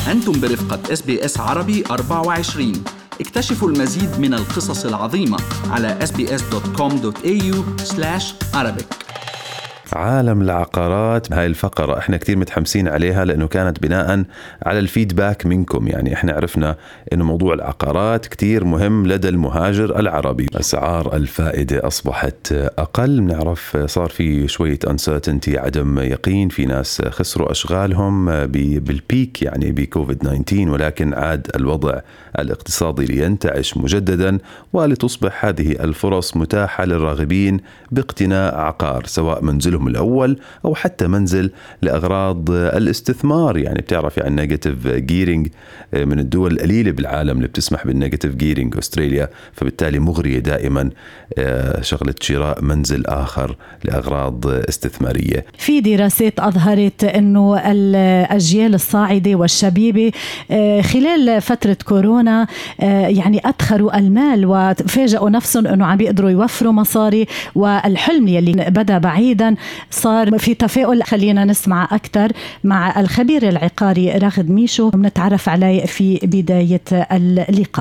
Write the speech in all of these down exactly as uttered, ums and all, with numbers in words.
أنتم برفقة إس بي إس عربي أربعة وعشرين. اكتشفوا المزيد من القصص العظيمة على إس بي إس دوت كوم دوت إيه يو سلاش عربيك. عالم العقارات، هاي الفقرة احنا كتير متحمسين عليها لأنه كانت بناء على الفيدباك منكم. يعني احنا عرفنا إنه موضوع العقارات كتير مهم لدى المهاجر العربي. أسعار الفائدة أصبحت أقل، نعرف صار في شوية uncertainty، عدم يقين، في ناس خسروا أشغالهم بالبيك يعني بكوفيد تسعة عشر، ولكن عاد الوضع الاقتصادي لينتعش مجددا، ولتصبح هذه الفرص متاحة للراغبين باقتناء عقار، سواء منزلهم الأول أو حتى منزل لأغراض الاستثمار. يعني بتعرف يعني نيجاتيف جيرينج من الدول القليلة بالعالم اللي بتسمح بالنيجاتيف جيرينج أستراليا، فبالتالي مغرية دائما شغلة شراء منزل آخر لأغراض استثمارية. في دراسات أظهرت أنه الأجيال الصاعدة والشبيبة خلال فترة كورونا يعني أدخروا المال وفاجئوا نفسهم أنه عم بيقدروا يوفروا مصاري، والحلم يلي بدأ بعيدا صار في تفاؤل. خلينا نسمع أكثر مع الخبير العقاري راغد ميشو، بنتعرف عليه في بداية اللقاء.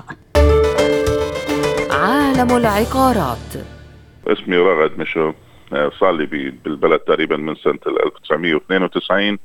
عالم العقارات. اسمي راغد ميشو، صار لي بالبلد تقريبا من سنة ألف وتسعمية واثنين وتسعين.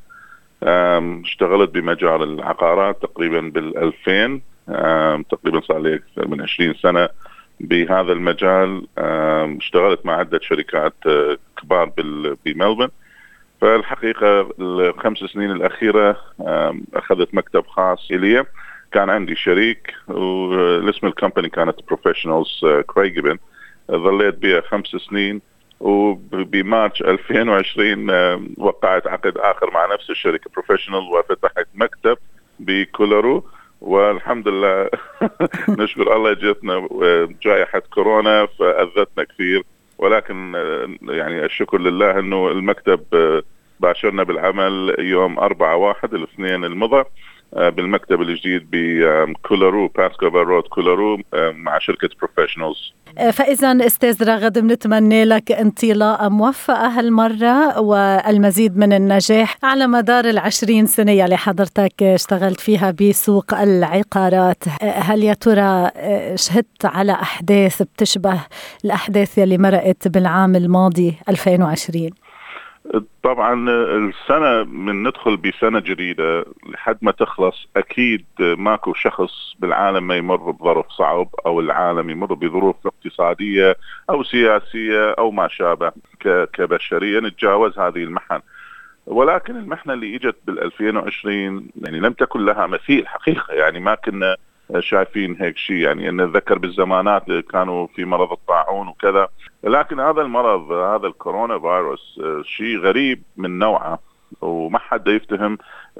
اشتغلت بمجال العقارات تقريبا بالألفين، تقريبا صار لي أكثر من عشرين سنة بهذا المجال. اشتغلت مع عدة شركات كبار بملبن. فالحقيقة الخمس سنين الأخيرة أخذت مكتب خاص إلي. كان عندي شريك والاسم الكمباني كانت بروفيشنالز كريغبن. ظليت بها خمس سنين، وبمارس ألفين وعشرين وقعت عقد آخر مع نفس الشركة بروفيشنال، وفتحت مكتب بكولارو. والحمد لله نشكر الله جتنا جائحة كورونا فأذتنا كثير، ولكن يعني الشكر لله أنه المكتب باشرنا بالعمل يوم أربعة واحد الاثنين المضى بالمكتب الجديد بكولارو باسكوفر رود كولارو مع شركة بروفيشنالز. فإذا أستاذ راغد بنتمنى لك انطلاقة موفقة هالمرة والمزيد من النجاح على مدار العشرين سنة اللي حضرتك اشتغلت فيها بسوق العقارات. هل يا ترى شهدت على أحداث بتشبه الأحداث اللي مرقت بالعام الماضي ألفين وعشرين؟ طبعا السنة من ندخل بسنة جديدة لحد ما تخلص أكيد ماكو شخص بالعالم ما يمر بظرف صعب، أو العالم يمر بظروف اقتصادية أو سياسية أو ما شابه. كبشرية نتجاوز هذه المحن، ولكن المحنة اللي إجت بالألفين وعشرين يعني لم تكن لها مثيل حقيقة. يعني ما كنا شايفين هيك شيء. يعني أن نتذكر بالزمانات كانوا في مرض الطاعون وكذا، لكن هذا المرض هذا الكورونا فيروس شيء غريب من نوعه، وما حد يفتهم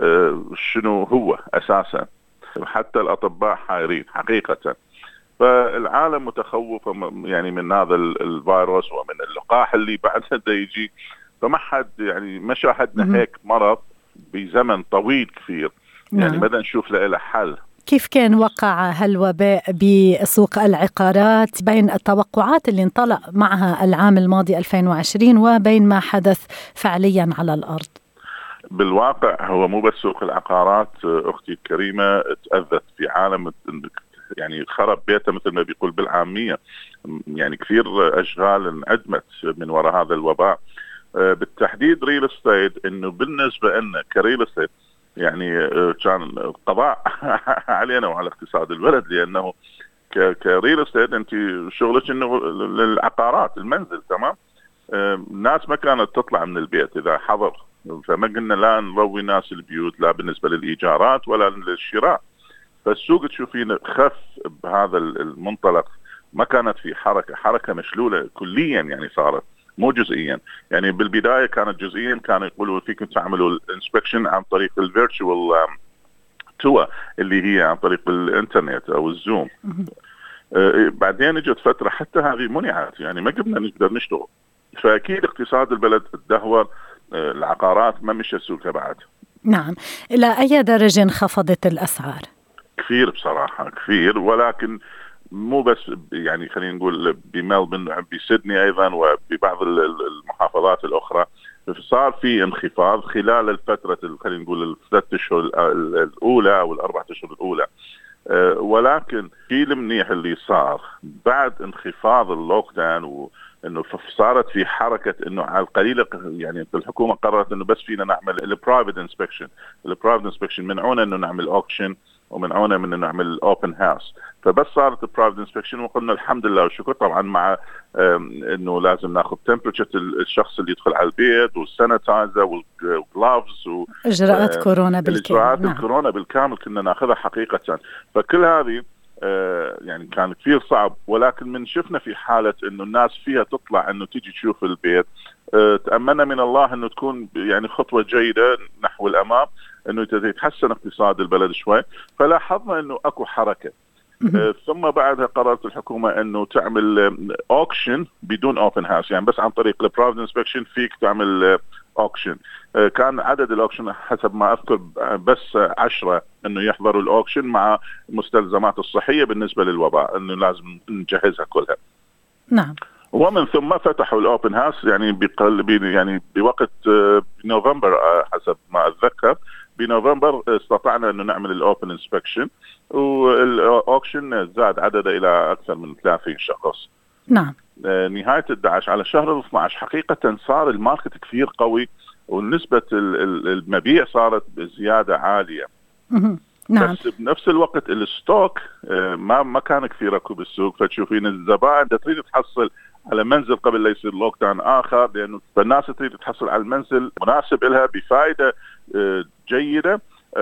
شنو هو أساسا. حتى الأطباء حائرين حقيقة. فالعالم متخوف يعني من هذا الفيروس ومن اللقاح اللي بعدها دا يجي. فما حد يعني ما شاهدنا هيك مرض بزمن طويل كثير. يعني بدنا نشوف له حل. كيف كان وقع هالوباء بسوق العقارات بين التوقعات اللي انطلق معها العام الماضي ألفين وعشرين وبين ما حدث فعليا على الأرض؟ بالواقع هو مو بس سوق العقارات أختي الكريمة تأذت، في عالم يعني خرب بيته مثل ما بيقول بالعامية. يعني كثير أشغال انعدمت من وراء هذا الوباء، بالتحديد ريل استيت. إنه بالنسبة لنا كريل استيت يعني كان قضاء علينا وعلى اقتصاد البلد، لأنه كريل استيت أنت شغلك إنه للعقارات المنزل، تمام. الناس ما كانت تطلع من البيت إذا حضر، فما قلنا لا نروي ناس البيوت لا بالنسبة للإيجارات ولا للشراء. فالسوق تشوفين خف بهذا المنطلق. ما كانت في حركة حركة مشلولة كليا، يعني صارت مو جزئيا. يعني بالبداية كانت جزئيا، كانوا يقولوا فيكم تعملوا الانسبكشن عن طريق الفيرتشوال تور اللي هي عن طريق الانترنت او الزوم. آه بعدين اجت فترة حتى هذه منعت، يعني ما قمنا نقدر نشتغل. فأكيد اقتصاد البلد تدهور، آه العقارات ما مشى سوقها بعد. نعم. إلى أي درجة انخفضت الأسعار؟ كثير بصراحة كثير، ولكن مو بس يعني خلينا نقول بملبن، بسيدني أيضا وببعض المحافظات الأخرى صار في انخفاض خلال الفترة خلينا نقول الثلاث اشهر الاولى او الاربع اشهر الاولى، أه ولكن في المنيح اللي صار بعد انخفاض اللوك داون وانه صارت في حركه انه على القليله يعني الحكومه قررت انه بس فينا نعمل البرايفت انسبكشن، البرايفت انسبكشن منعونا انه نعمل اوكشن ومنعونا من انه نعمل اوبن هاوس، فبس صارت البرايفت انسبكشن وقلنا الحمد لله والشكر، طبعا مع انه لازم ناخذ تمبرتشر الشخص اللي يدخل على البيت والسانيتايزر والجلافز واجراءات كورونا بالكامل. اجراءات نعم. الكورونا بالكامل كنا ناخذها حقيقه، فكل هذه يعني كان كثير صعب، ولكن من شفنا في حاله انه الناس فيها تطلع انه تيجي تشوف البيت، تأملنا من الله انه تكون يعني خطوه جيده نحو الامام، انه يتحسن اقتصاد البلد شوي، فلاحظنا انه اكو حركه. ثم بعدها قررت الحكومه انه تعمل اوكشن بدون اوبن هاوس، يعني بس عن طريق البرايفت انسبكشن فيك تعمل اوكشن. كان عدد الاوكشن حسب ما اذكر بس عشرة انه يحضروا الاوكشن مع المستلزمات الصحيه بالنسبه للوباء انه لازم نجهزها كلها. نعم. ومن ثم فتحوا الاوبن هاوس يعني بقل يعني بوقت نوفمبر حسب ما اتذكر، بنوفمبر استطعنا انه نعمل الاوبن انسبكشن، والاوكشن زاد عدده الى اكثر من ثلاثين شخص. نعم. نهايه احد عشر على شهر اثني عشر حقيقه صار الماركت كثير قوي، ونسبه المبيع صارت بزياده عاليه. نعم. بس بنفس الوقت الستوك ما ما كان كثير اكو بالسوق، فتشوفين الزبائن تريد تحصل على منزل قبل لا يصير لوك داون اخر، لانه الناس تريد تحصل على المنزل مناسب لها بفائده جيده،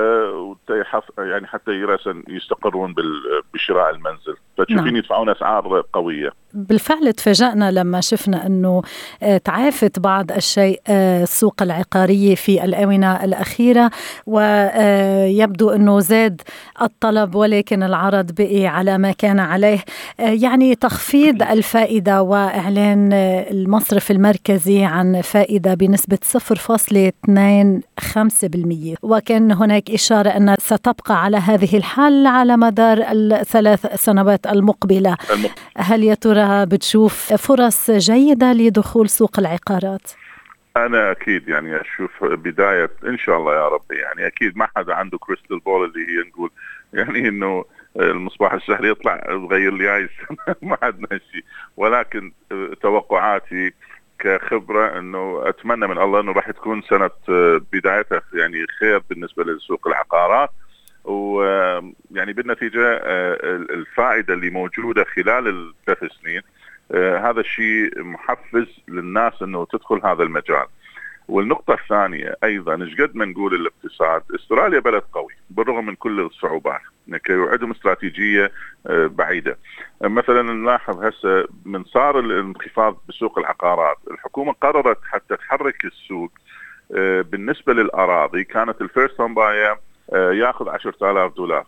يعني حتى يرسن يستقرون بشراء بشراء المنزل، فتشوفين نعم. يدفعون اسعار قويه. بالفعل تفاجأنا لما شفنا أنه تعافت بعض الشيء السوق العقارية في الآونة الأخيرة، ويبدو أنه زاد الطلب ولكن العرض بقي على ما كان عليه. يعني تخفيض الفائدة وإعلان المصرف المركزي عن فائدة بنسبة صفر فاصلة اثنين وخمسين بالمئة، وكان هناك إشارة أن ستبقى على هذه الحال على مدار الثلاث سنوات المقبلة. هل يا ترى بتشوف فرص جيدة لدخول سوق العقارات؟ أنا أكيد يعني أشوف بداية إن شاء الله يا رب، يعني أكيد ما حدا عنده كريستال بول اللي هي نقول يعني إنه المصباح السحري يطلع يغير لي هاي السنة، ما عندنا شيء، ولكن توقعاتي كخبرة إنه أتمنى من الله إنه راح تكون سنة بدايتها يعني خير بالنسبة لسوق العقارات، ويعني بالنتيجة الفائدة اللي موجودة خلال الثلاث سنين هذا الشيء محفز للناس انه تدخل هذا المجال. والنقطة الثانية ايضا قد ما نقول الاقتصاد، استراليا بلد قوي بالرغم من كل الصعوبات، وعندهم استراتيجية بعيدة. مثلا نلاحظ هسه من صار الانخفاض بسوق العقارات، الحكومة قررت حتى تحرك السوق بالنسبة للأراضي، كانت الفيرست هوم باير ياخذ عشرة آلاف دولار.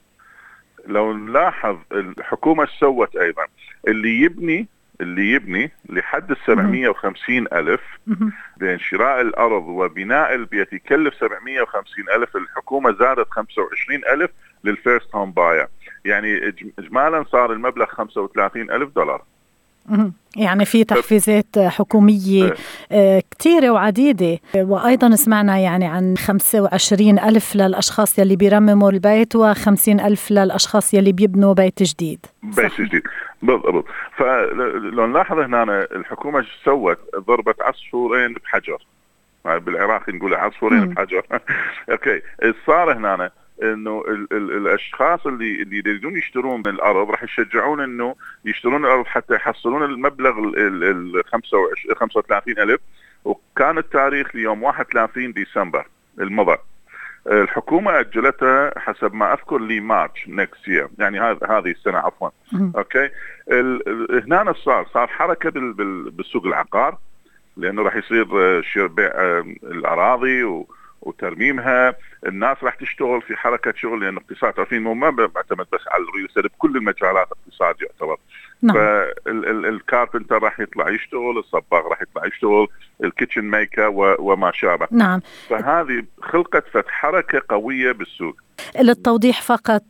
لو نلاحظ الحكومة سوت أيضا اللي يبني اللي يبني لحد السبعمية وخمسين ألف، بين شراء الأرض وبناء البيت يكلف سبعمية وخمسين ألف، الحكومة زادت خمسة وعشرين ألف للفيرست هوم باير، يعني إجمالا صار المبلغ خمسة وثلاثين ألف دولار. يعني في تحفيزات حكومية كتيرة وعديدة، وأيضا سمعنا يعني عن خمسة وعشرين ألف للأشخاص يلي بيرمموا البيت وخمسين ألف للأشخاص يلي بيبنوا بيت جديد. بيت جديد بالضبط. فلو نلاحظ هنا الحكومة سوت ضربت عصفورين بحجر، بالعراق نقول عصفورين بحجر. أوكي، صار هنا انه ال ال الاشخاص اللي اللي يريدون يشترون من الارض راح يشجعون انه يشترون الارض حتى يحصلون المبلغ ال خمسة وثلاثين ألف، وكان التاريخ ليوم واحد وثلاثين ديسمبر المضى. الحكومة اجلتها حسب ما اذكر لمارش نكست يير، يعني هذا هذه السنة عفوا. اوكي، هنا صار صار حركة بالسوق العقار، لانه راح يصير بيع الاراضي و وترميمها، الناس راح تشتغل في حركة شغل، لأن الاقتصاد تعرفين مو ما بعتمد بس على الريل استيت، بكل المجالات اقتصاد يعتبر. نعم. فالكاربنتر راح يطلع يشتغل، الصباغ راح يطلع يشتغل، الكيتشن ميكر وما شابه. نعم. فهذه خلقت فتح حركة قوية بالسوق. للتوضيح فقط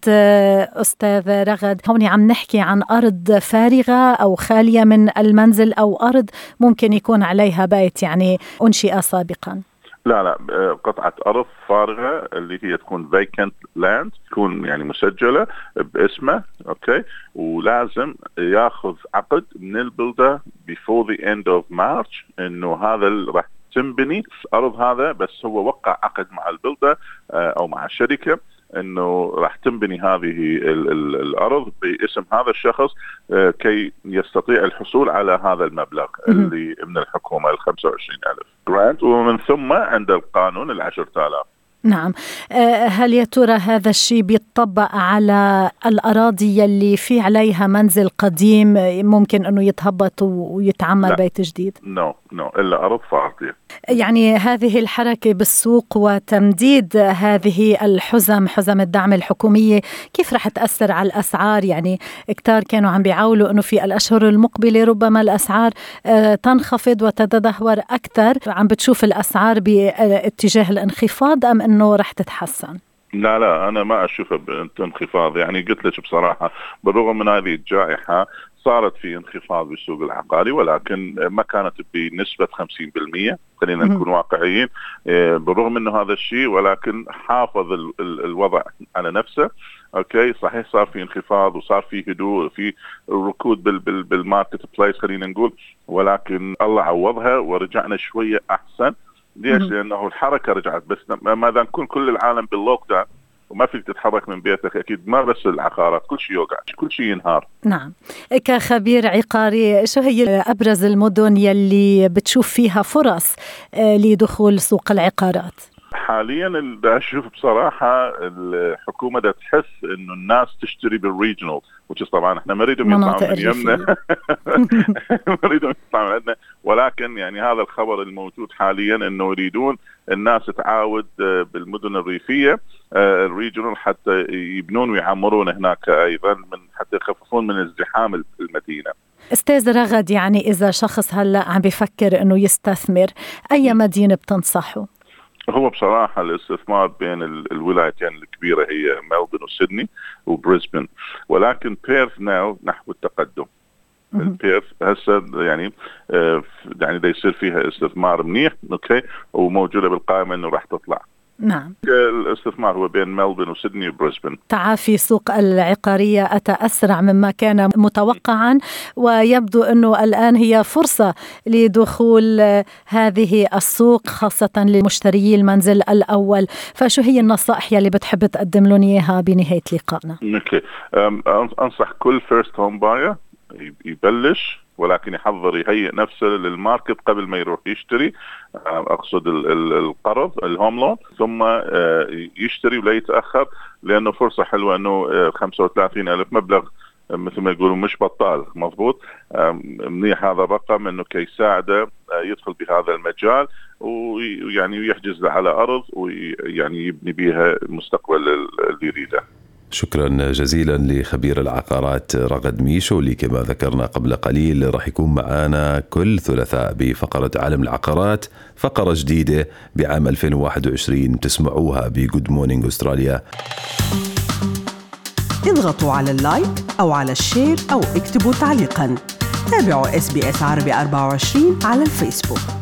أستاذ رغد، هون عم نحكي عن أرض فارغة أو خالية من المنزل أو أرض ممكن يكون عليها بيت يعني أنشئ سابقا؟ لا لا قطعة أرض فارغة اللي هي تكون vacant land، تكون يعني مسجلة باسمه، أوكي، ولازم ياخذ عقد من البلدة before the end of March إنه هذا اللي راح تنبني الأرض هذا، بس هو وقع عقد مع البلدة أو مع الشركة انه راح تنبني هذه ال ال الارض باسم هذا الشخص كي يستطيع الحصول على هذا المبلغ اللي من الحكومه ال خمسة وعشرين ألف جرانت، ومن ثم عند القانون ال عشرة آلاف. نعم. هل يا ترى هذا الشيء بيطبق على الأراضي اللي في عليها منزل قديم ممكن أنه يتهبط ويتعمل بيت جديد؟ نو نو إلا أرض فاضية. يعني هذه الحركة بالسوق وتمديد هذه الحزم حزم الدعم الحكومية كيف رح تأثر على الأسعار؟ يعني كتار كانوا عم بيعولوا أنه في الأشهر المقبلة ربما الأسعار تنخفض وتتدهور أكثر، عم بتشوف الأسعار باتجاه الانخفاض أم أنه رح تتحسن؟ لا لا أنا ما أشوفها بانخفاض، يعني قلت لك بصراحة بالرغم من هذه الجائحة صارت في انخفاض بالسوق العقاري، ولكن ما كانت بنسبة خمسين بالمئة، خلينا نكون واقعيين. بالرغم انه هذا الشيء ولكن حافظ ال ال الوضع على نفسه، اوكي، صحيح صار في انخفاض وصار في هدوء في ركود بال بال بالماركت بلايس خلينا نقول، ولكن الله عوضها ورجعنا شوية احسن. ليش؟ لانه الحركة رجعت، بس ماذا نكون كل العالم باللوك داون وما فيك تتحرك من بيتك، أكيد ما بس العقارات، كل شيء يوقع، كل شيء ينهار. نعم. كخبير عقاري شو هي أبرز المدن يلي بتشوف فيها فرص لدخول سوق العقارات؟ حاليا اللي أشوف بصراحة الحكومة دا تحس إنه الناس تشتري بالريجنال، وش طبعا إحنا ما نريدهم يطلعوا من يمنا ما نريدهم يطلعوا من عندنا، ولكن يعني هذا الخبر الموجود حاليا إنه يريدون الناس تعاود بالمدن الريفية الريجنال حتى يبنون ويعمرون هناك أيضا، من حتى يخففون من ازدحام المدينة. أستاذ رغد، يعني إذا شخص هلأ عم بيفكر إنه يستثمر، أي مدينة بتنصحه؟ هو بصراحة الاستثمار بين الولايتين الكبيرة هي ملبورن وسيدني وبريسبن، ولكن بيرث ناو نحو التقدم. البيرث هسه يعني آه يعني دا يصير فيها استثمار منيح، اوكي، وموجودة بالقائمة انه راح تطلع. نعم. الاستثمار هو بين ملبورن وسيدني وبريسبن. تعافي سوق العقارية أتى أسرع مما كان متوقعا، ويبدو أنه الآن هي فرصة لدخول هذه السوق خاصة لمشتري المنزل الأول. فشو هي النصائح يلي بتحب تقدم لهم إياها بنهاية لقائنا؟ اوكي، أنصح كل فيرست هوم باير يبلش، ولكن يحضر يهيئ نفسه للماركت قبل ما يروح يشتري، أقصد القرض الهوم لون، ثم يشتري ولا يتأخر، لأنه فرصة حلوة أنه خمسة وثلاثين ألف مبلغ مثل ما يقولوا مش بطال، مضبوط، منيح هذا الرقم أنه كي يساعده يدخل بهذا المجال ويعني يحجز له على أرض ويعني يبني بيها المستقبل اللي يريده. شكرا جزيلا لخبير العقارات رغد ميشو، اللي كما ذكرنا قبل قليل راح يكون معنا كل ثلاثاء بفقرة عالم العقارات، فقرة جديدة بعام ألفين وواحد وعشرين تسمعوها بجود مورنينج أستراليا. اضغطوا على اللايك أو على الشير أو اكتبوا تعليقا. تابعوا إس بي إس عربي أربعة وعشرين على الفيسبوك.